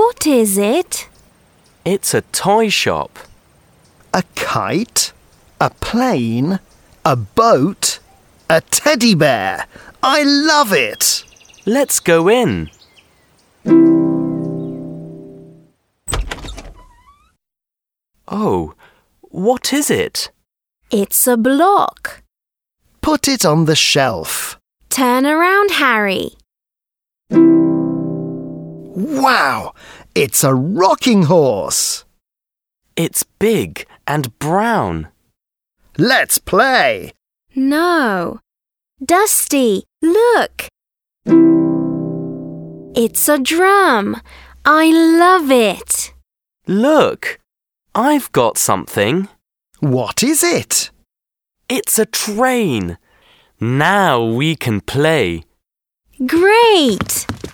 What is it? It's a toy shop. A kite? A plane? A boat? A teddy bear? I love it! Let's go in. Oh, what is it? It's a block. Put it on the shelf. Turn around, Harry. Wow! It's a rocking horse! It's big and brown. Let's play! No. Dusty, look. It's a drum. I love it. Look, I've got something. What is it? It's a train. Now we can play. Great!